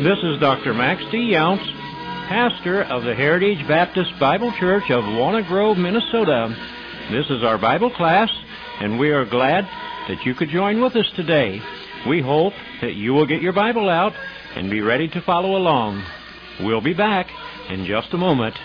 This is Dr. Max D. Younce, pastor of the Heritage Baptist Bible Church of Walnut Grove, Minnesota. This is our Bible class, and we are glad that you could join with us today. We hope that you will get your Bible out and be ready to follow along. We'll be back in just a moment.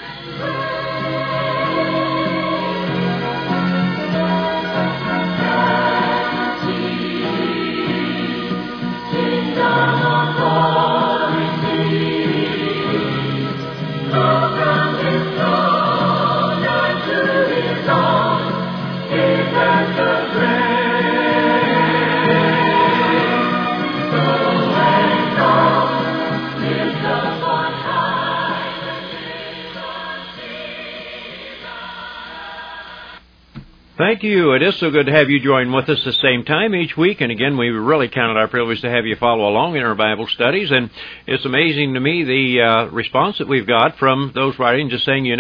Thank you. It is so good to have you join with us the same time each week. And again, we really count it our privilege to have you follow along in our Bible studies. And it's amazing to me the response that we've got from those writing, just saying,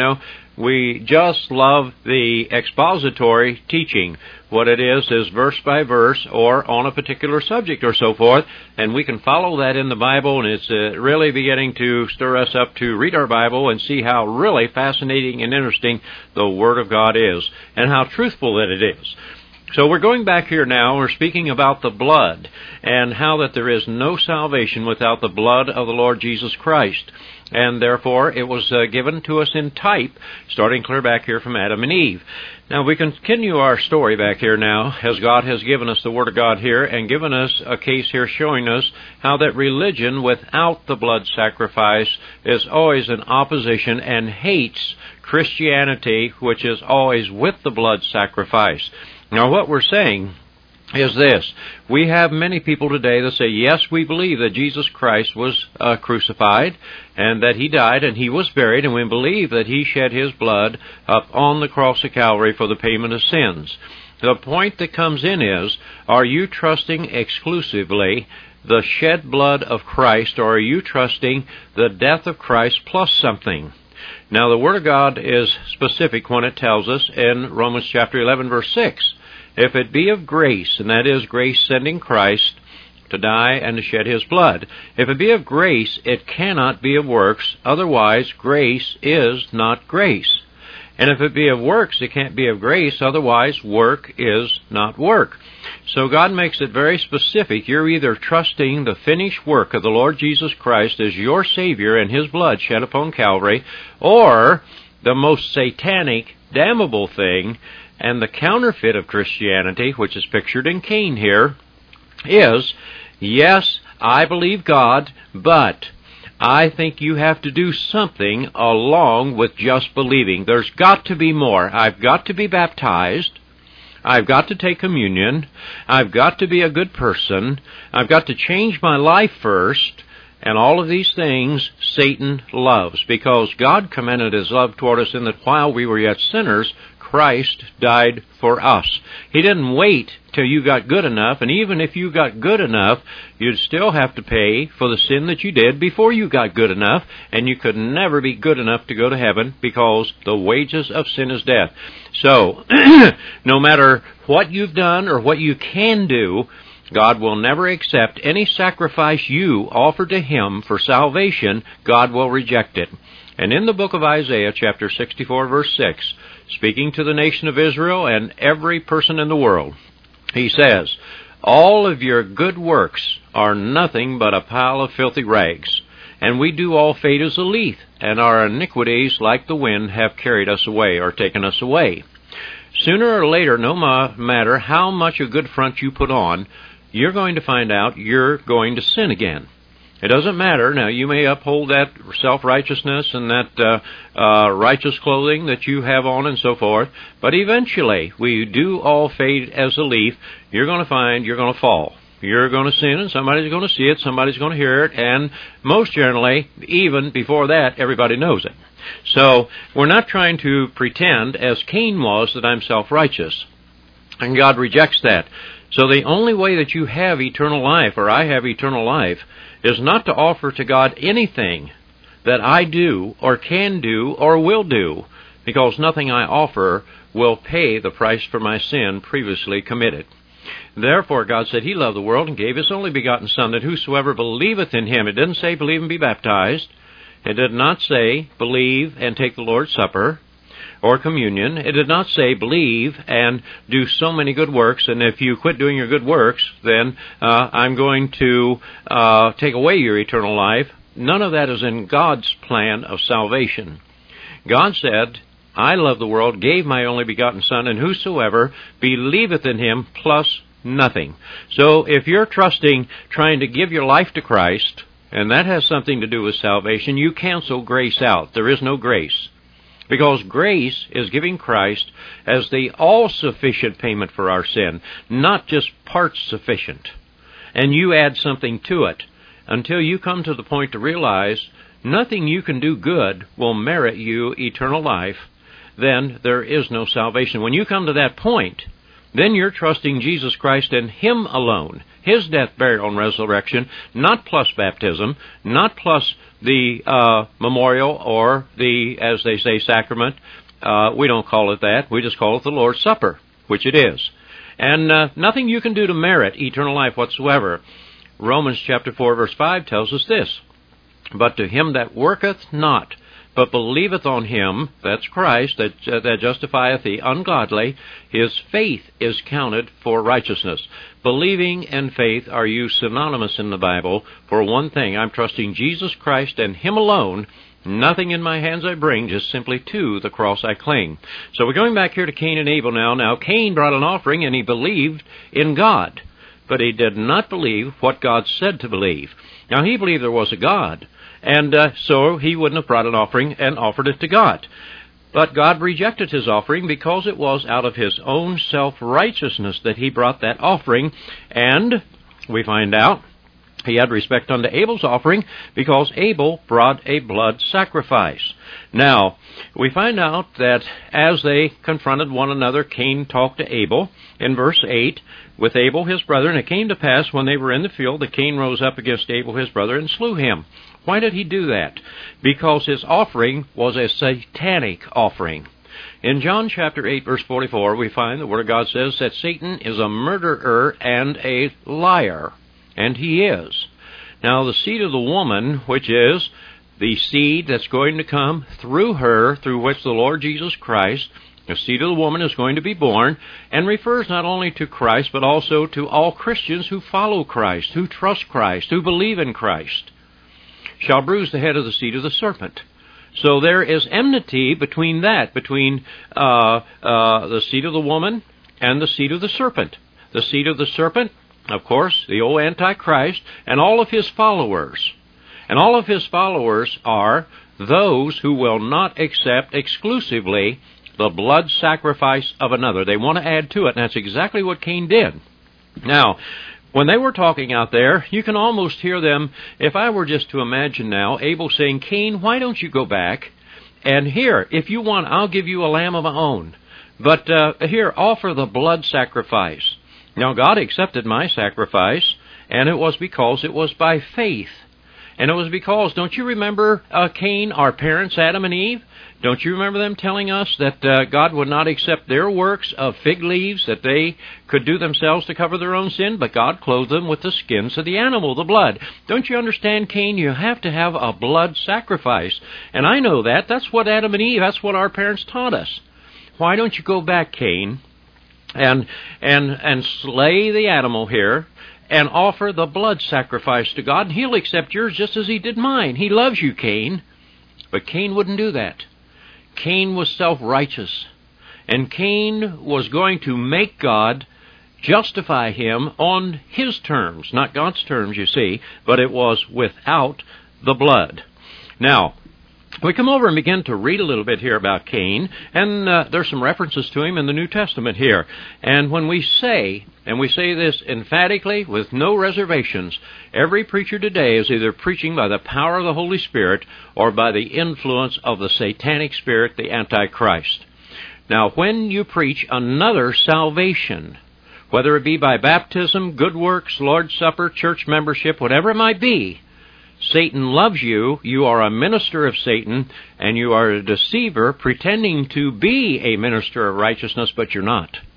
we just love the expository teaching. What it is verse by verse or on a particular subject or so forth, and we can follow that in the Bible, and it's really beginning to stir us up to read our Bible and see how really fascinating and interesting the Word of God is, and how truthful that it is. So we're going back here now, we're speaking about the blood, and how that there is no salvation without the blood of the Lord Jesus Christ. And therefore, it was given to us in type, starting clear back here from Adam and Eve. Now, we continue our story back here now, as God has given us the Word of God here, and given us a case here showing us how that religion without the blood sacrifice is always in opposition and hates Christianity, which is always with the blood sacrifice. Now, what we're saying is this. We have many people today that say, yes, we believe that Jesus Christ was crucified and that He died and He was buried, and we believe that He shed His blood up on the cross of Calvary for the payment of sins. The point that comes in is, are you trusting exclusively the shed blood of Christ, or are you trusting the death of Christ plus something? Now, the Word of God is specific when it tells us in Romans chapter 11, verse 6, if it be of grace, and that is grace sending Christ to die and to shed His blood. If it be of grace, it cannot be of works, otherwise grace is not grace. And if it be of works, it can't be of grace, otherwise work is not work. So God makes it very specific. You're either trusting the finished work of the Lord Jesus Christ as your Savior and His blood shed upon Calvary, or the most satanic, damnable thing, and the counterfeit of Christianity, which is pictured in Cain here, is, yes, I believe God, but I think you have to do something along with just believing. There's got to be more. I've got to be baptized. I've got to take communion. I've got to be a good person. I've got to change my life first. And all of these things Satan loves, because God commended His love toward us in that while we were yet sinners, Christ died for us. He didn't wait till you got good enough, and even if you got good enough, you'd still have to pay for the sin that you did before you got good enough, and you could never be good enough to go to heaven, because the wages of sin is death. So, no matter what you've done or what you can do, God will never accept any sacrifice you offer to Him for salvation. God will reject it. And in the book of Isaiah, chapter 64, verse 6, speaking to the nation of Israel and every person in the world, He says, all of your good works are nothing but a pile of filthy rags, and we do all fade as a leaf, and our iniquities like the wind have carried us away, or taken us away. Sooner or later, no matter how much a good front you put on, you're going to find out you're going to sin again. It doesn't matter. Now, you may uphold that self-righteousness and that righteous clothing that you have on and so forth, but eventually, we do all fade as a leaf. You're going to find you're going to fall. You're going to sin, and somebody's going to see it, somebody's going to hear it, and most generally, even before that, everybody knows it. So, we're not trying to pretend, as Cain was, that I'm self-righteous. And God rejects that. So the only way that you have eternal life, or I have eternal life, is not to offer to God anything that I do, or can do, or will do, because nothing I offer will pay the price for my sin previously committed. Therefore, God said He loved the world and gave His only begotten Son, that whosoever believeth in Him, it didn't say believe and be baptized. It did not say believe and take the Lord's Supper or communion. It did not say believe and do so many good works, and if you quit doing your good works, then I'm going to take away your eternal life. None of that is in God's plan of salvation. God said, I love the world, gave my only begotten Son, and whosoever believeth in Him, plus nothing. So if you're trusting, trying to give your life to Christ, and that has something to do with salvation, you cancel grace out. There is no grace. Because grace is giving Christ as the all-sufficient payment for our sin, not just parts sufficient. And you add something to it until you come to the point to realize nothing you can do good will merit you eternal life. Then there is no salvation. When you come to that point, then you're trusting Jesus Christ and Him alone, His death, burial, and resurrection, not plus baptism, not plus the memorial or the, as they say, sacrament. We don't call it that. We just call it the Lord's Supper, which it is. And nothing you can do to merit eternal life whatsoever. Romans chapter 4, verse 5 tells us this, but to him that worketh not, but believeth on Him, that's Christ, that justifieth the ungodly, his faith is counted for righteousness. Believing and faith are used synonymous in the Bible for one thing. I'm trusting Jesus Christ and Him alone. Nothing in my hands I bring, just simply to the cross I cling. So we're going back here to Cain and Abel now. Now, Cain brought an offering and he believed in God, but he did not believe what God said to believe. Now, he believed there was a God, and so he wouldn't have brought an offering and offered it to God. But God rejected his offering because it was out of his own self-righteousness that he brought that offering. And we find out he had respect unto Abel's offering because Abel brought a blood sacrifice. Now, we find out that as they confronted one another, Cain talked to Abel in verse 8, with Abel his brother. And it came to pass when they were in the field that Cain rose up against Abel his brother and slew him. Why did he do that? Because his offering was a satanic offering. In John chapter 8, verse 44, we find the Word of God says that Satan is a murderer and a liar. And he is. Now, the seed of the woman, which is the seed that's going to come through her, through which the Lord Jesus Christ, the seed of the woman, is going to be born, and refers not only to Christ, but also to all Christians who follow Christ, who trust Christ, who believe in Christ, shall bruise the head of the seed of the serpent. So there is enmity between that, between the seed of the woman and the seed of the serpent. The seed of the serpent, of course, the old Antichrist, and all of his followers. And all of his followers are those who will not accept exclusively the blood sacrifice of another. They want to add to it, and that's exactly what Cain did. Now, when they were talking out there, you can almost hear them, if I were just to imagine now, Abel saying, Cain, why don't you go back? And here, if you want, I'll give you a lamb of my own. But here, offer the blood sacrifice. Now, God accepted my sacrifice, and it was because it was by faith. And it was because, don't you remember Cain, our parents, Adam and Eve? Don't you remember them telling us that God would not accept their works of fig leaves that they could do themselves to cover their own sin, but God clothed them with the skins of the animal, the blood? Don't you understand, Cain? You have to have a blood sacrifice. And I know that. That's what Adam and Eve, that's what our parents taught us. Why don't you go back, Cain, and slay the animal here, and offer the blood sacrifice to God, and He'll accept yours just as He did mine. He loves you, Cain. But Cain wouldn't do that. Cain was self-righteous. And Cain was going to make God justify him on his terms, not God's terms, you see, but it was without the blood. Now, we come over and begin to read a little bit here about Cain, and there's some references to him in the New Testament here. And when we say, and we say this emphatically with no reservations, every preacher today is either preaching by the power of the Holy Spirit or by the influence of the satanic spirit, the Antichrist. Now, when you preach another salvation, whether it be by baptism, good works, Lord's Supper, church membership, whatever it might be, Satan loves you, you are a minister of Satan, and you are a deceiver pretending to be a minister of righteousness, but you're not.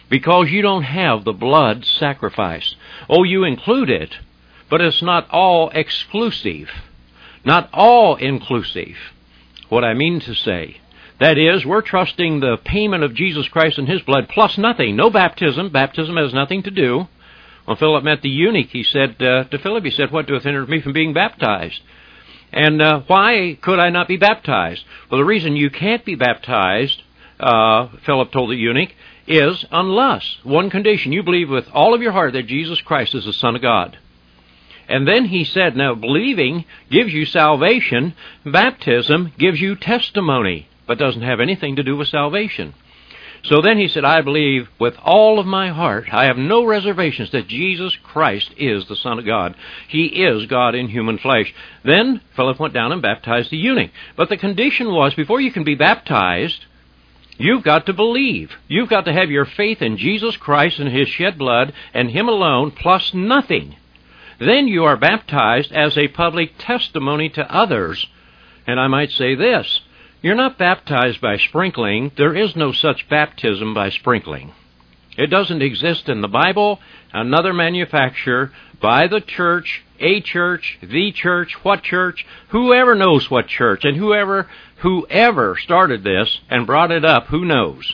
because you don't have the blood sacrifice. Oh, you include it, but it's not all exclusive, not all inclusive. What I mean to say, that is, we're trusting the payment of Jesus Christ and His blood plus nothing, no baptism. Baptism has nothing to do. When Philip met the eunuch, he said to Philip, he said, "What doeth hinder me from being baptized?" And why could I not be baptized? Well, the reason you can't be baptized, Philip told the eunuch, is unless, one condition, you believe with all of your heart that Jesus Christ is the Son of God. And then he said, now believing gives you salvation, baptism gives you testimony, but doesn't have anything to do with salvation. So then he said, I believe with all of my heart, I have no reservations that Jesus Christ is the Son of God. He is God in human flesh. Then Philip went down and baptized the eunuch. But the condition was, before you can be baptized, you've got to believe. You've got to have your faith in Jesus Christ and His shed blood and Him alone plus nothing. Then you are baptized as a public testimony to others. And I might say this, you're not baptized by sprinkling. There is no such baptism by sprinkling. It doesn't exist in the Bible, another manufacturer, by the church, a church, the church, what church, whoever knows what church, and whoever started this and brought it up, who knows?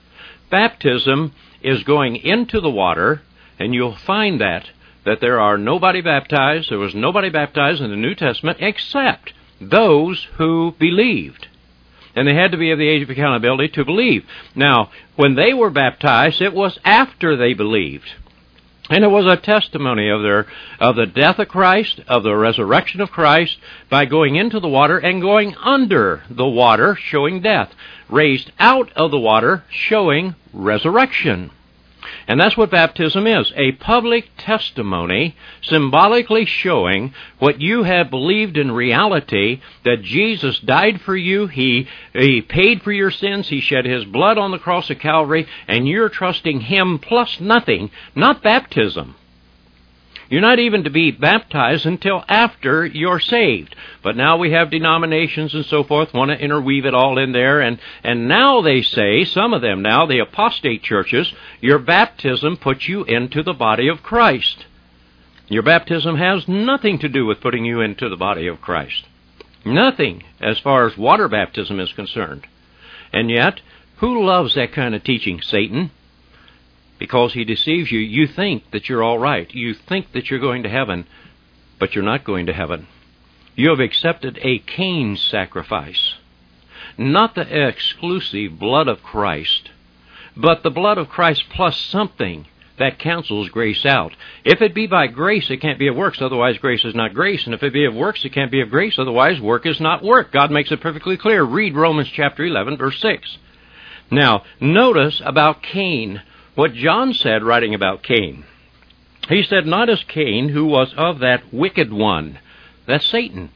Baptism is going into the water, and you'll find that there are nobody baptized, there was nobody baptized in the New Testament except those who believed. And they had to be of the age of accountability to believe. Now, when they were baptized, it was after they believed. And it was a testimony of the death of Christ, of the resurrection of Christ, by going into the water and going under the water, showing death. Raised out of the water, showing resurrection. And that's what baptism is, a public testimony symbolically showing what you have believed in reality, that Jesus died for you, He paid for your sins, He shed His blood on the cross of Calvary, and you're trusting Him plus nothing, not baptism. You're not even to be baptized until after you're saved. But now we have denominations and so forth want to interweave it all in there. And now they say, some of them now, the apostate churches, your baptism puts you into the body of Christ. Your baptism has nothing to do with putting you into the body of Christ. Nothing as far as water baptism is concerned. And yet, who loves that kind of teaching? Satan. Because he deceives you. You think that you're all right. You think that you're going to heaven, but you're not going to heaven. You have accepted a Cain sacrifice. Not the exclusive blood of Christ, but the blood of Christ plus something that cancels grace out. If it be by grace, it can't be of works, otherwise grace is not grace. And if it be of works, it can't be of grace, otherwise work is not work. God makes it perfectly clear. Read Romans chapter 11, verse 6. Now, notice about Cain, what John said writing about Cain. He said, not as Cain, who was of that wicked one. That's Satan.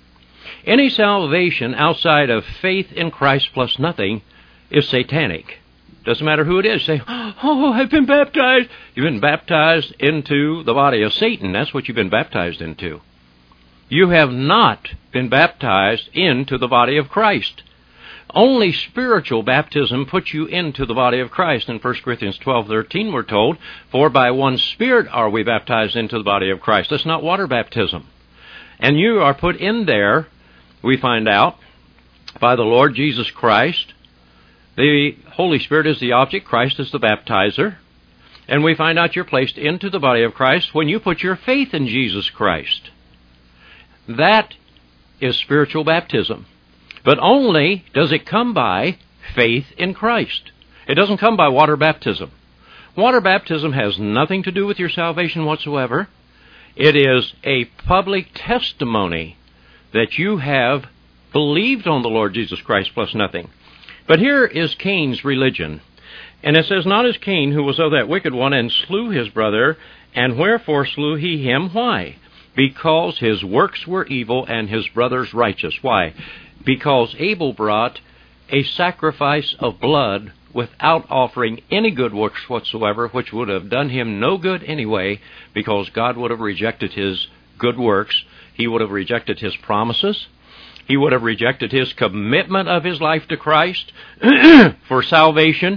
Any salvation outside of faith in Christ plus nothing is satanic. Doesn't matter who it is. Say, oh, I've been baptized. You've been baptized into the body of Satan. That's what you've been baptized into. You have not been baptized into the body of Christ. Only spiritual baptism puts you into the body of Christ. In 1 Corinthians 12:13 we're told, for by one Spirit are we baptized into the body of Christ. That's not water baptism. And you are put in there, we find out, by the Lord Jesus Christ. The Holy Spirit is the object, Christ is the baptizer. And we find out you're placed into the body of Christ when you put your faith in Jesus Christ. That is spiritual baptism. But only does it come by faith in Christ. It doesn't come by water baptism. Water baptism has nothing to do with your salvation whatsoever. It is a public testimony that you have believed on the Lord Jesus Christ plus nothing. But here is Cain's religion. And it says, not as Cain, who was of that wicked one, and slew his brother, and wherefore slew he him? Why? Because his works were evil, and his brother's righteous. Why? Because Abel brought a sacrifice of blood without offering any good works whatsoever, which would have done him no good anyway, because God would have rejected his good works. He would have rejected his promises. He would have rejected his commitment of his life to Christ for salvation.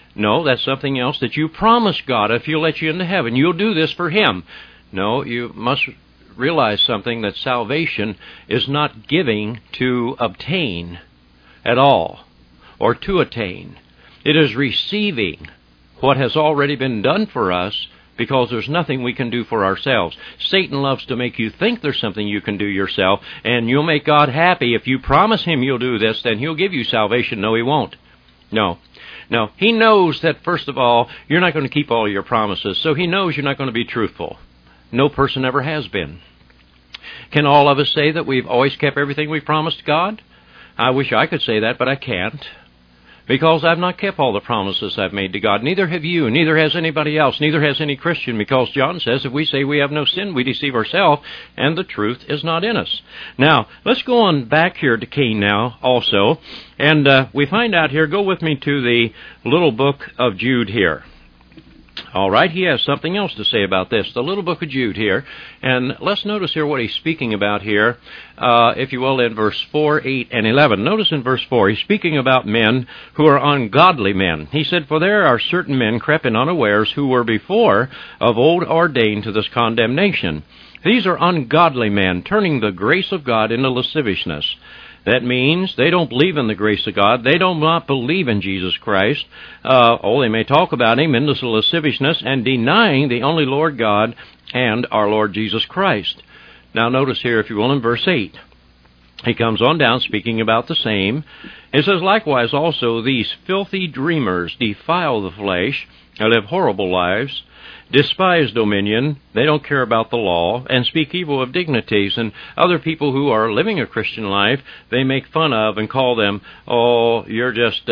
No, that's something else that you promised God. If He'll let you into heaven, you'll do this for Him. No, you must realize something, that salvation is not giving to obtain at all, or to attain. It is receiving what has already been done for us, because there's nothing we can do for ourselves. Satan loves to make you think there's something you can do yourself, and you'll make God happy. If you promise Him you'll do this, then He'll give you salvation. No, He won't. No. He knows that, first of all, you're not going to keep all your promises, so He knows you're not going to be truthful. No person ever has been. Can all of us say that we've always kept everything we've promised God? I wish I could say that, but I can't. Because I've not kept all the promises I've made to God. Neither have you, neither has anybody else, neither has any Christian, because John says if we say we have no sin, we deceive ourselves, and the truth is not in us. Now, let's go on back here to Cain now also, and we find out here, go with me to the little book of Jude here. All right, he has something else to say about this, the little book of Jude here. And let's notice here what he's speaking about here, if you will, in verse 4, 8, and 11. Notice in verse 4, he's speaking about men who are ungodly men. He said, "For there are certain men crept in unawares, who were before of old ordained to this condemnation. These are ungodly men, turning the grace of God into lasciviousness." That means they don't believe in the grace of God. They do not believe in Jesus Christ. They may talk about Him in this lasciviousness and denying the only Lord God and our Lord Jesus Christ. Now notice here, if you will, in verse 8. He comes on down speaking about the same. It says, "Likewise also these filthy dreamers defile the flesh, and live horrible lives, despise dominion," they don't care about the law, "and speak evil of dignities." And other people who are living a Christian life, they make fun of and call them, "Oh, you're just,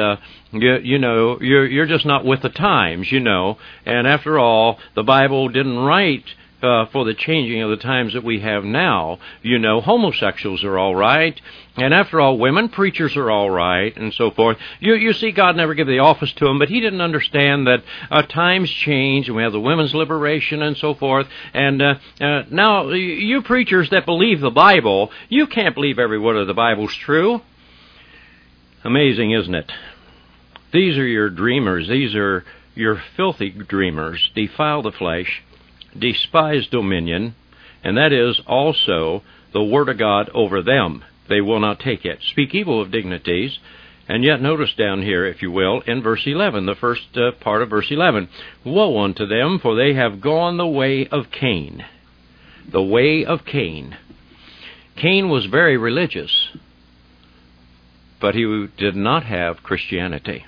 you're just not with the times, you know. And after all, the Bible didn't write for the changing of the times that we have now. You know, homosexuals are all right. And after all, women preachers are all right," and so forth. You see, God never gave the office to them, but He didn't understand that times change, and we have the women's liberation and so forth. And now, you preachers that believe the Bible, you can't believe every word of the Bible's true. Amazing, isn't it? These are your dreamers. These are your filthy dreamers. Defile the flesh, despise dominion, and that is also the Word of God over them. They will not take it. Speak evil of dignities. And yet notice down here, if you will, in verse 11, the first part of verse 11. "Woe unto them, for they have gone the way of Cain." The way of Cain. Cain was very religious, but he did not have Christianity.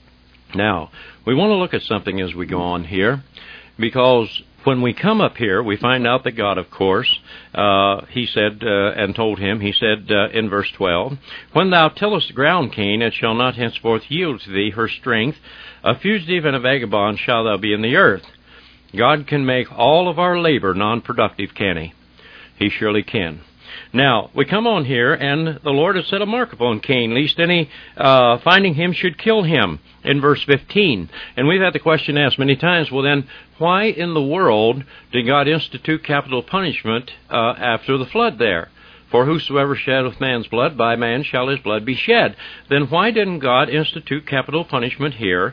Now, we want to look at something as we go on here, because when we come up here, we find out that God, of course, He said, and told him, He said in verse 12, "When thou tillest the ground, Cain, it shall not henceforth yield to thee her strength. A fugitive and a vagabond shalt thou be in the earth." God can make all of our labor non-productive, can He? He surely can. Now, we come on here, and the Lord has set a mark upon Cain, lest any finding him should kill him, in verse 15. And we've had the question asked many times, well then, why in the world did God institute capital punishment after the flood there? "For whosoever sheddeth man's blood, by man shall his blood be shed." Then why didn't God institute capital punishment here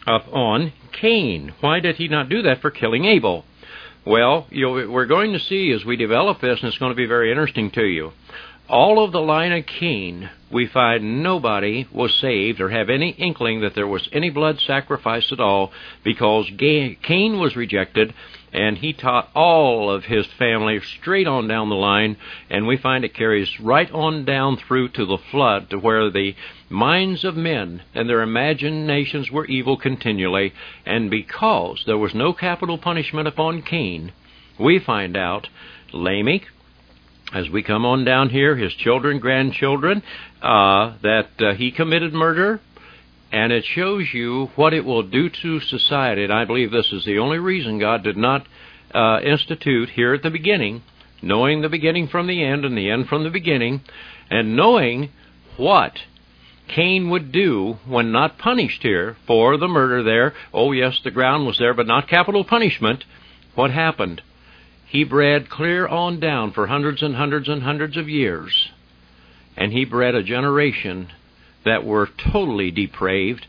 on Cain? Why did He not do that for killing Abel? Well, we're going to see as we develop this, and it's going to be very interesting to you. All of the line of Cain, we find nobody was saved or have any inkling that there was any blood sacrifice at all, because Cain was rejected, and he taught all of his family straight on down the line, and we find it carries right on down through to the flood, to where the minds of men and their imaginations were evil continually. And because there was no capital punishment upon Cain, we find out Lamech, as we come on down here, his children, grandchildren, that he committed murder. And it shows you what it will do to society. And I believe this is the only reason God did not institute here at the beginning, knowing the beginning from the end and the end from the beginning, and knowing what Cain would do when not punished here for the murder there. Oh yes, the ground was there, but not capital punishment. What happened? He bred clear on down for hundreds and hundreds and hundreds of years. And he bred a generation that were totally depraved,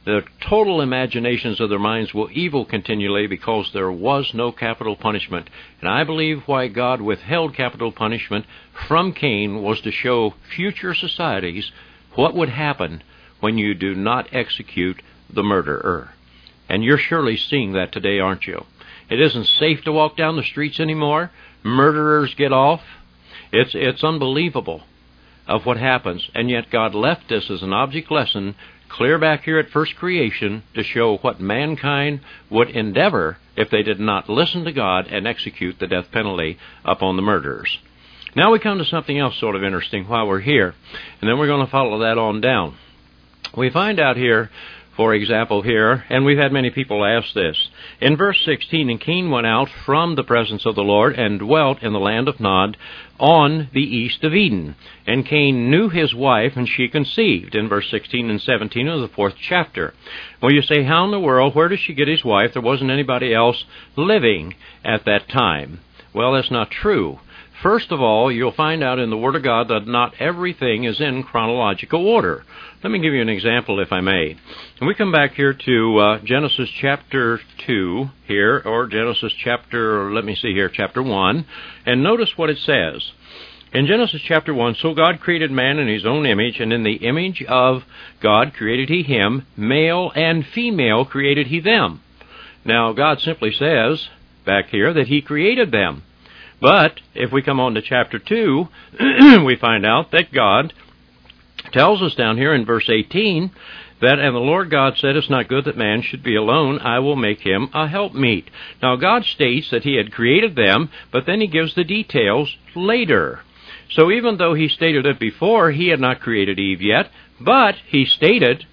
The total imaginations of their minds were evil continually because there was no capital punishment. And I believe why God withheld capital punishment from Cain was to show future societies what would happen when you do not execute the murderer. And you're surely seeing that today, aren't you? It isn't safe to walk down the streets anymore. Murderers get off. It's unbelievable of what happens. And yet God left this as an object lesson clear back here at first creation to show what mankind would endeavor if they did not listen to God and execute the death penalty upon the murderers. Now we come to something else sort of interesting while we're here, and then we're going to follow that on down. We find out here, for example, here, and we've had many people ask this, in verse 16, and Cain went out from the presence of the Lord and dwelt in the land of Nod on the east of Eden. And Cain knew his wife, and she conceived, in verse 16 and 17 of the 4th chapter. Well, you say, how in the world, where does she get his wife? There wasn't anybody else living at that time. Well, that's not true. First of all, you'll find out in the Word of God that not everything is in chronological order. Let me give you an example, if I may. And we come back here to Genesis chapter 2 here, or Genesis chapter 1, and notice what it says. In Genesis chapter 1, so God created man in his own image, and in the image of God created he him, male and female created he them. Now, God simply says back here that he created them. But if we come on to chapter 2, we find out that God tells us down here in verse 18 that, and the Lord God said, it's not good that man should be alone. I will make him a helpmeet. Now, God states that he had created them, but then he gives the details later. So even though he stated it before, he had not created Eve yet, but he stated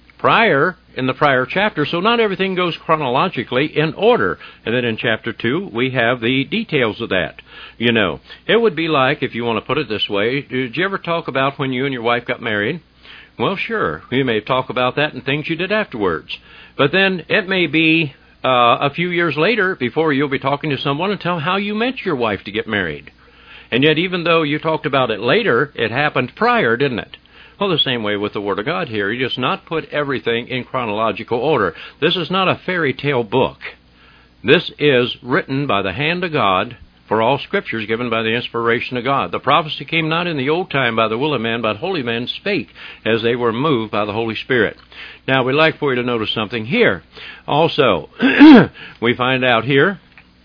in the prior chapter, so not everything goes chronologically in order. And then in chapter 2, we have the details of that. You know, it would be like, if you want to put it this way, did you ever talk about when you and your wife got married? Well, sure, you may talk about that and things you did afterwards. But then it may be a few years later before you'll be talking to someone and tell how you met your wife to get married. And yet, even though you talked about it later, it happened prior, didn't it? Well, the same way with the Word of God here. He does not put everything in chronological order. This is not a fairy tale book. This is written by the hand of God, for all Scriptures given by the inspiration of God. The prophecy came not in the old time by the will of man, but holy men spake as they were moved by the Holy Spirit. Now, we'd like for you to notice something here. Also, we find out here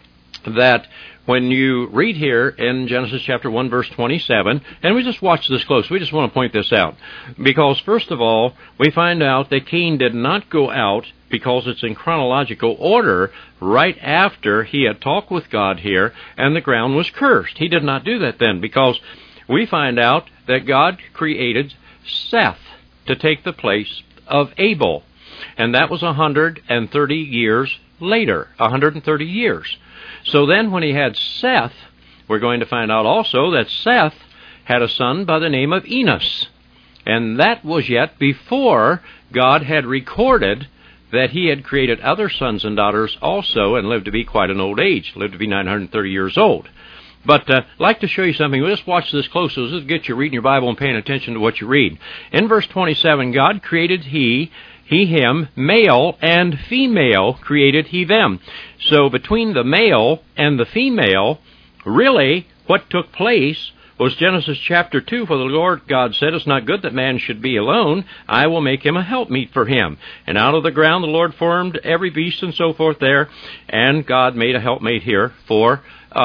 that when you read here in Genesis chapter 1, verse 27, and we just watch this close, we just want to point this out. Because, first of all, we find out that Cain did not go out, because it's in chronological order, right after he had talked with God here, and the ground was cursed. He did not do that then, because we find out that God created Seth to take the place of Abel. And that was 130 years later, 130 years. So then when he had Seth, we're going to find out also that Seth had a son by the name of Enos. And that was yet before God had recorded that he had created other sons and daughters also and lived to be quite an old age, lived to be 930 years old. But I'd like to show you something. We'll just watch this close. So this will get you reading your Bible and paying attention to what you read. In verse 27, God created he, him, male and female created he them. So between the male and the female, really what took place was Genesis chapter 2, for the Lord God said, it's not good that man should be alone. I will make him a helpmeet for him. And out of the ground the Lord formed every beast and so forth there, and God made a helpmate here for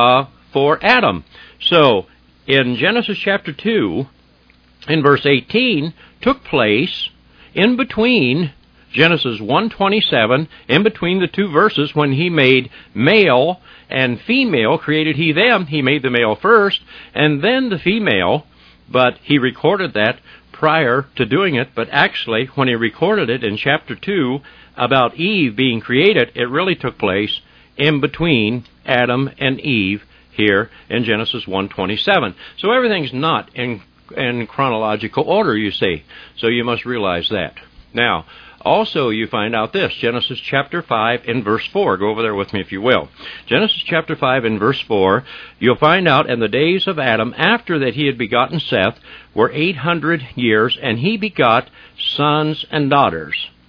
Adam. So in Genesis chapter 2, in verse 18, took place in between Genesis 1:27, in between the two verses, when he made male and female, created he them. He made the male first, and then the female, but he recorded that prior to doing it. But actually, when he recorded it in chapter 2 about Eve being created, it really took place in between Adam and Eve here in Genesis 1:27. So everything's not in chronological order, you see. So you must realize that. Now, also, you find out this, Genesis chapter 5 in verse 4. Go over there with me if you will. Genesis chapter 5 in verse 4, you'll find out, and the days of Adam after that he had begotten Seth were 800 years, and he begot sons and daughters.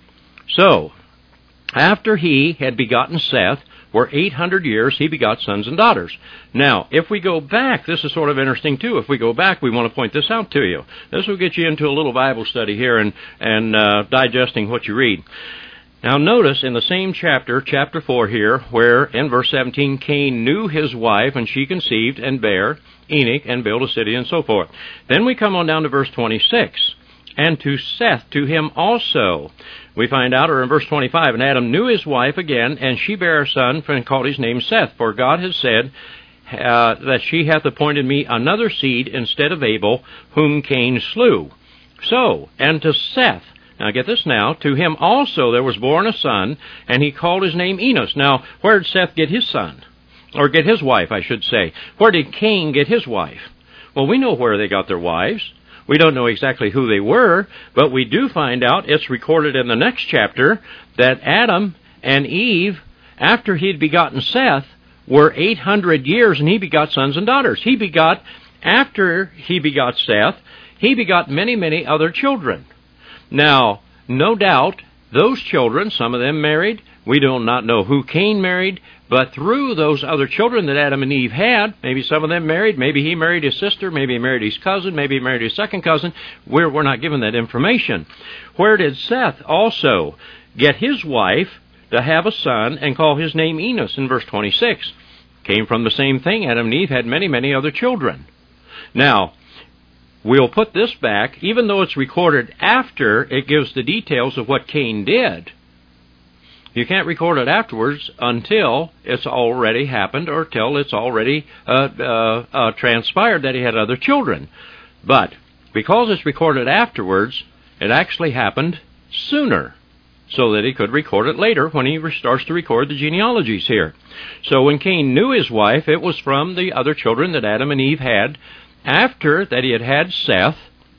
So, after he had begotten Seth, were 800 years, he begot sons and daughters. Now, if we go back, this is sort of interesting too. If we go back, we want to point this out to you. This will get you into a little Bible study here and digesting what you read. Now, notice in the same chapter, chapter 4 here, where in verse 17, Cain knew his wife, and she conceived and bare Enoch, and built a city, and so forth. Then we come on down to verse 26. And to Seth, to him also, we find out, or in verse 25, and Adam knew his wife again, and she bare a son, and called his name Seth. For God has said that she hath appointed me another seed instead of Abel, whom Cain slew. So, and to Seth, now get this now, to him also there was born a son, and he called his name Enos. Now, where did Seth get his son? Or get his wife, I should say. Where did Cain get his wife? Well, we know where they got their wives. We don't know exactly who they were, but we do find out, it's recorded in the next chapter, that Adam and Eve, after he'd begotten Seth, were 800 years, and he begot sons and daughters. After he begot Seth, he begot many, many other children. Now, no doubt, those children, some of them married. We do not know who Cain married, but through those other children that Adam and Eve had, maybe some of them married, maybe he married his sister, maybe he married his cousin, maybe he married his second cousin. We're not given that information. Where did Seth also get his wife to have a son and call his name Enos in verse 26? Came from the same thing. Adam and Eve had many, many other children. Now, we'll put this back, even though it's recorded after it gives the details of what Cain did. You can't record it afterwards until it's already happened or till it's already transpired that he had other children. But because it's recorded afterwards, it actually happened sooner, so that he could record it later when he starts to record the genealogies here. So when Cain knew his wife, it was from the other children that Adam and Eve had after that he had had Seth.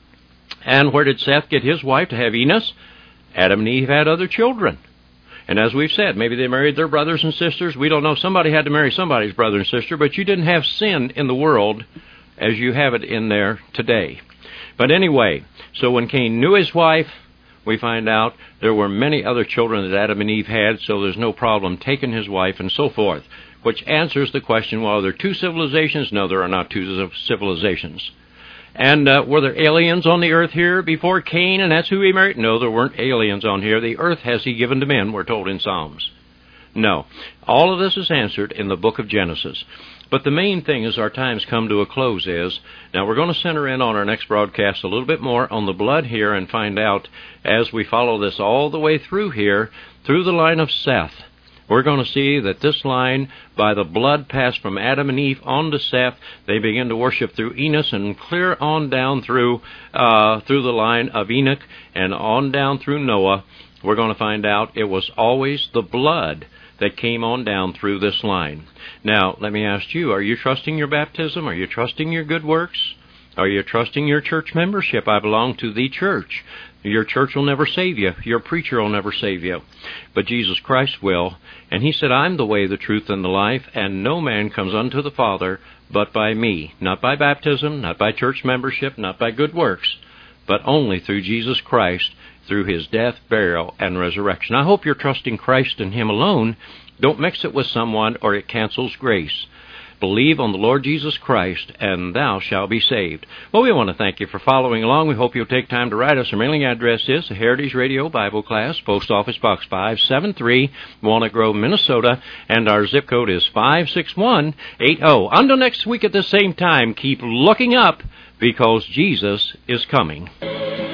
And where did Seth get his wife to have Enos? Adam and Eve had other children. And as we've said, maybe they married their brothers and sisters. We don't know. Somebody had to marry somebody's brother and sister, but you didn't have sin in the world as you have it in there today. But anyway, so when Cain knew his wife, we find out there were many other children that Adam and Eve had, so there's no problem taking his wife and so forth, which answers the question, well, are there two civilizations? No, there are not two civilizations. And were there aliens on the earth here before Cain, and that's who he married? No, there weren't aliens on here. The earth has he given to men, we're told in Psalms. No. All of this is answered in the book of Genesis. But the main thing as our time's come to a close is, now we're going to center in on our next broadcast a little bit more on the blood here and find out, as we follow this all the way through here, through the line of Seth, we're going to see that this line, by the blood passed from Adam and Eve on to Seth, they begin to worship through Enos and clear on down through the line of Enoch and on down through Noah. We're going to find out it was always the blood that came on down through this line. Now, let me ask you, are you trusting your baptism? Are you trusting your good works? Are you trusting your church membership? I belong to the church. Your church will never save you. Your preacher will never save you. But Jesus Christ will. And he said, I'm the way, the truth, and the life, and no man comes unto the Father but by me. Not by baptism, not by church membership, not by good works, but only through Jesus Christ, through his death, burial, and resurrection. I hope you're trusting Christ and him alone. Don't mix it with someone, or it cancels grace. Believe on the Lord Jesus Christ, and thou shalt be saved. Well, we want to thank you for following along. We hope you'll take time to write us. Our mailing address is the Heritage Radio Bible Class, Post Office Box 573, Walnut Grove, Minnesota, and our zip code is 56180. Until next week at the same time, keep looking up, because Jesus is coming.